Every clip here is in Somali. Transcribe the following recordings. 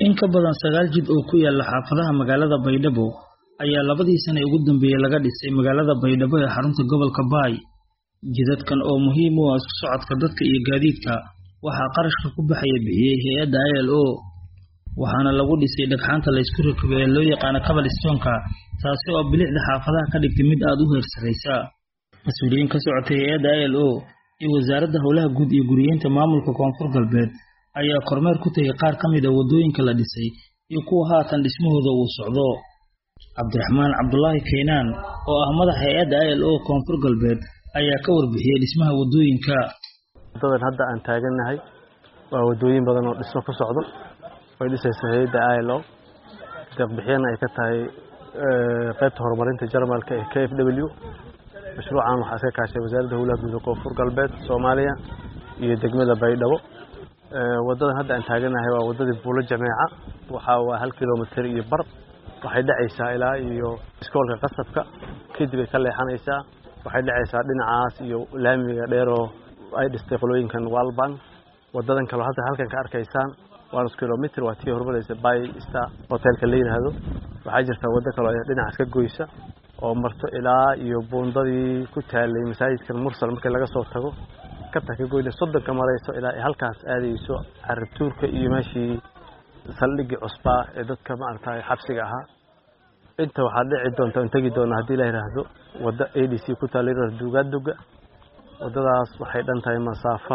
In ka badan 9 jid oo ku yaala xaafadaha magaalada Baydhabo ayaa labadii sano ugu dambeeyay laga dhisay magaalada Baydhabo ee xarunta gobolka Baay. Jidadkan oo muhiim u ah isku socodka dadka iyo gaadiidka waxaa qarashka ku bixiyay hay'adda ILO, waxaana lagu dhisay dhagxaanta la isku rakibay ee loo yaqaan cobblestone-ka, taasi oo bilicda xaafadaha ka dhigtay mid aad u heer sareysa. Mas'uuliyiin ka socotay hay'adda ILO iyo wasaaradda howlaha guud iyo guriyeynta maamulka Koonfur Galbeed ayaa kormeer ku tagay qaar ka mid ah wadooyinka la dhisay iyo kuwa haatan dhismahooda uu socdo. Cabdiraxmaan Cabdullaahi Keenan oo ah madaxa hay'adda ILO Koonfur Galbeed ayaa ka warbixiyay dhismaha wadooyinka. Wadadan hadda aan taaganahay waa wadooyin badan oo dhismo ku socdo oo dhisaysa hay'adda ILO deeq-bixin ay ka tahay qaybta horumarinta Jarmalka ee KfW. mashruucan waxaa iska kaashay wasaaradda howlaha guud ee Koonfur Galbeed Soomaaliya iyo degmada Baydhabo. wadadan hadda aan taaganahay waa wadadii Buulo Jameeca, waxa waa 1 kiiloomitir iyo bar, waxay dhacaysaa ilaa iyo iskoolka qasabka, kadib ay ka leexanaysaa waxay dhacaysaa dhinacaas iyo laamiga dheer oo ay dhistay qolooyinkan Walban. wadadan kale hadda halkan ka arkaysaan waa 1 kiiloomitir, waa tii horumaraysa Bay Star hotelka la yiraahdo. waxaa jirta wada kale oo dhinacaas ka goysa oo marto ilaa iyo buundadii ku taalay masaajidka Mursal markii laga soo tago ka goyna 30 ka marayso ilaa halkaas aadayso Carabtuurka iyo meeshii saldhigii cusbaa ee dadka maartay xabsiga ahaa. inta waxaa dhici doonta in tagi doona hadii la yiraahdo wada ADC ku taalay Duugaduga. wadadaas waxay dhantahay masaafo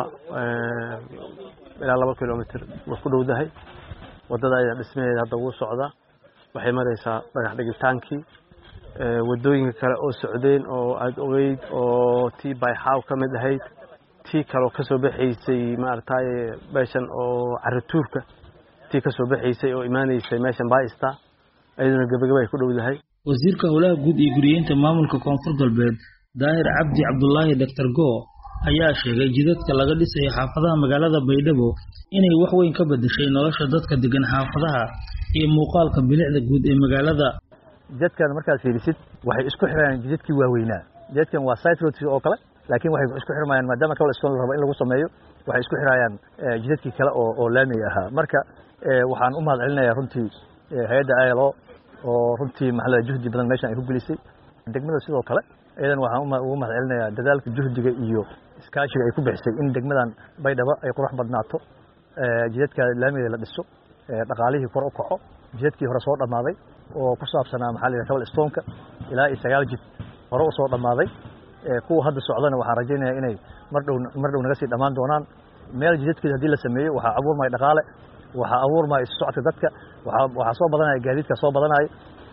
ilaa 2 kiiloomitir wax ku dhowdahay. wadada ay dhismaheeda hadda uu socda waxay maraysaa dhagax dhigitaankii wadooyinka kale oo socdeen oo aad ogeyd oo tii Bayxaaw ka mid ahayd, tii kale ka soo baxaysay maartay beeshan oo Carabtuurka tii ka soo baxaysay oo imaanaysay meeshan Bay Star ayadana gabagaba ay ku dhowdahay. Wasiirka howlaha guud iyo guriyeynta maamulka Koonfur Galbeed Daahir Cabdi Cabdullaahi Dr. Go ayaa sheegay jidadka laga dhisay xaafadaha magaalada Baydhabo inay wax weyn ka bedeshay nolosha dadka degan xaafadaha iyo muuqaalka bilicda guud ee magaalada. jidadkan markaad fiirisid waxay isku xirayaan jidadkii waaweynaa. jidadkan waa side roads oo kale, laakiin waxay isku xirmayaan maadaama cobblestone la rabo in lagu sameeyo, waxay isku xirayaan jidadkii kale oo laamiga ahaa. marka waxaan u mahadcelinayaa runtii hay'adda ILO oo runtii maxalada juhdi badan meeshan ay ku gelisay. degmada sidoo kale aydan waxaan ugu mahadcelinayaa dadaalka juhdiga iyo iskaashiga ay ku bixisay in degmadan Baydhabo ay qurux badnaato, jidadka laamiga la dhiso, dhaqaalihii kor u kaco, jidadkii hore soo dhamaaday oo ku saabsanaa maxalada cobblestone-ka ilaa 9 jid hore u soo dhamaaday. kuwa hadda socdana waxaan rajaynayaa inay mar dhow naga sii dhamaan doonaan. meel jidadkeeda hadii la sameeyo waxaa abuurmay dhaqaale, waxaa abuurmay isu socodka dadka, waxaa soo badanaya gaadiidka soo badanaya.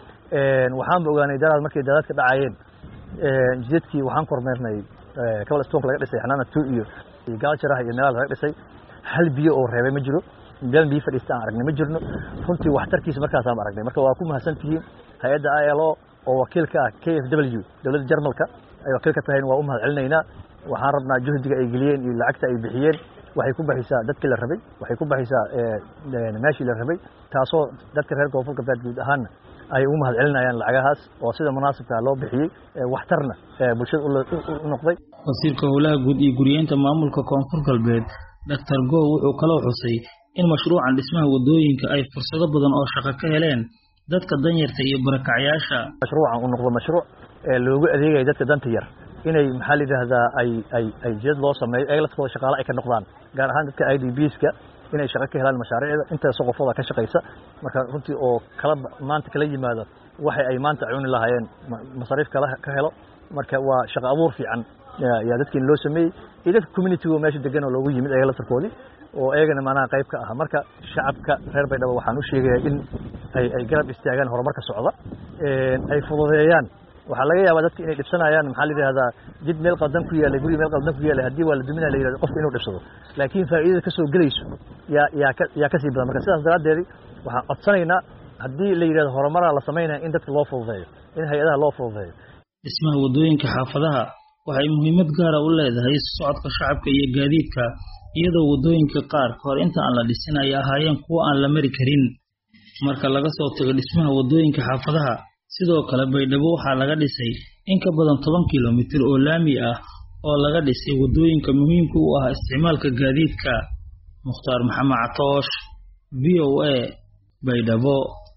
waxaan ogaanay daraad markay dadadka dhacayeen jidadkii waxaan kormeernay cobblestone laga dhisay Xanaana 2 iyo Galcharaha iyo meelaha laga dhisay, hal biyo oo reebay ma jiro, meel biyo fadhiista aan aragnay ma jirno. runtii waxtarkiisa markaas aan aragnay. marka waa ku mahadsantihiin hay'adda ILO oo wakiilka ah KfW dawladda Jarmalka ay wakiilka tahay. waa u mahadcelinaynaa. waxaan rabnaa juhdiga ay geliyeen iyo lacagta ay bixiyeen waxay ku baxaysaa dadkii la rabay, waxay ku baxaysaa meeshii la rabay, taasoo dadka reer Koonfur Galbeed guud ahaan ay ugu mahadcelinayaan lacagahaas oo sida munaasabka loo bixiyay waxtarna bulshada u noqday. Wasiirka howlaha guud iyo guriyeynta maamulka Koonfur Galbeed Dr. Go wuxuu kala xusay in mashruucan dhismaha wadooyinka ay fursado badan oo shaqo ka heleen dadka danyarta iyo barakacayaasha. mashruucan uu noqdo mashruuc loogu adeegayo dadka danta yar inay maxal yiraahdaa ay jid loo sameeyo ay la soo shaqaale ay ka noqdaan, gaar ahaan dadka IDPs-ka inay shaqo ka helaan mashaariicda inta soo qofada ka shaqeysa. marka runtii oo kala maanta kala yimaado waxay ay maanta cuni lahaayeen masariif kala ka helo. marka waa shaqo abuur fiican yaa dadkii loo sameeyay iyo dadka community-ga meesha degan oo loogu yimid ay la tarkoodi oo eegana macnaha qayb ka ah. marka shacabka reer Baydhabo waxaan u sheegayaa in ay garab istaagaan horumarka socda, ay fududeeyaan. waxaa laga yaabaa dadka inay dhibsanayaan maxaa la yiraahdaa jid meel qaldan ku yaala, guri meel qaldan ku yaala, hadii waa la duminaa la yiraahdo qofka inuu dhibsado, laakiin faa'iidada ka soo galayso yaa ka sii badan. marka sidaas daraadeed waxaan codsanaynaa hadii la yiraahdo horumar la sameeynaa in dadka loo fududeeyo, in hay'adaha loo fududeeyo. dhismaha wadooyinka xaafadaha waxay muhiimad gaar ah u leedahay socodka shacabka iyo gaadiidka, iyadoo wadooyinka qaar hor inta aan la dhisin ay ahaayeen kuwo aan la mari karin. marka laga soo tago dhismaha wadooyinka xaafadaha, sidoo kale Baydhabo waxaa laga dhisay in ka badan 10 kiiloomitir oo laami ah oo laga dhisay wadooyinka muhiimka u ah isticmaalka gaadiidka. Mukhtaar Maxamed Catoosh, VOA Baydhabo.